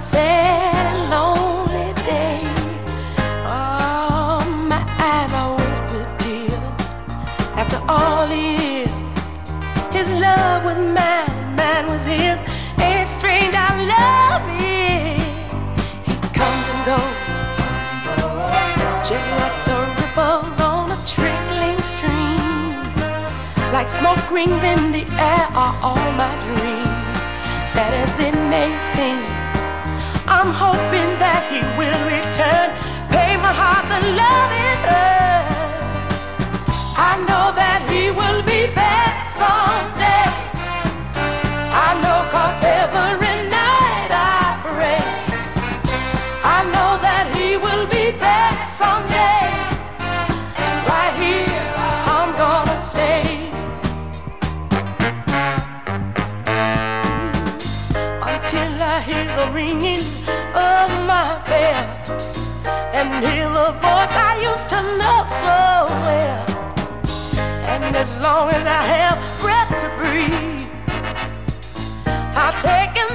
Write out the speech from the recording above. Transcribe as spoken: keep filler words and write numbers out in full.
sad, lonely day. Oh, my eyes are wet with tears. After all the years, his love was mine, mine was his. Ain't it strange how love is? He comes and goes, just like the ripples on a trickling stream. Like smoke rings in the air are all my dreams. Sad as it may seem, I'm hoping that he will return. Pay my heart, the love is earned. I know that he will be back someday. I know 'cause every night I pray. I know that he will be back someday. Right here, I'm gonna stay. Until I hear the ringing of my bells and hear the voice I used to know so well. And as long as I have breath to breathe, I'll take it